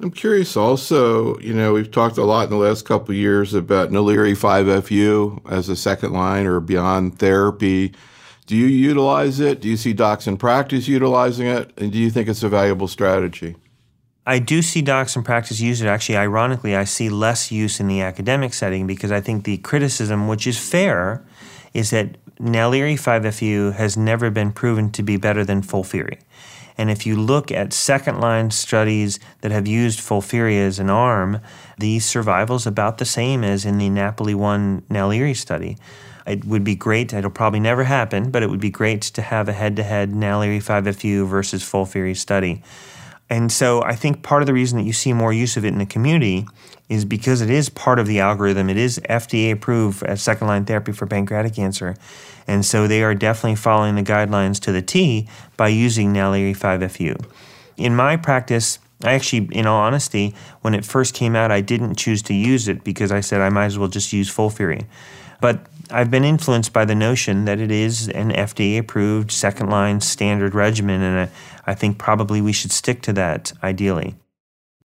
I'm curious also, we've talked a lot in the last couple of years about Naliri 5-FU as a second line or beyond therapy. Do you utilize it? Do you see docs in practice utilizing it? And do you think it's a valuable strategy? I do see docs in practice use it. Actually, ironically, I see less use in the academic setting because I think the criticism, which is fair, is that Naliri 5-FU has never been proven to be better than FOLFIRI. And if you look at second-line studies that have used FOLFIRI as an arm, the survival is about the same as in the NAPOLI-1 Naliri study. It would be great, it'll probably never happen, but it would be great to have a head-to-head Naliri 5-FU versus FOLFIRI study. And so I think part of the reason that you see more use of it in the community is because it is part of the algorithm. It is FDA approved as second-line therapy for pancreatic cancer. And so they are definitely following the guidelines to the T by using Naliri 5-FU. In my practice, I actually, in all honesty, when it first came out, I didn't choose to use it because I said I might as well just use FOLFIRI. But I've been influenced by the notion that it is an FDA-approved second-line standard regimen, and I think probably we should stick to that ideally.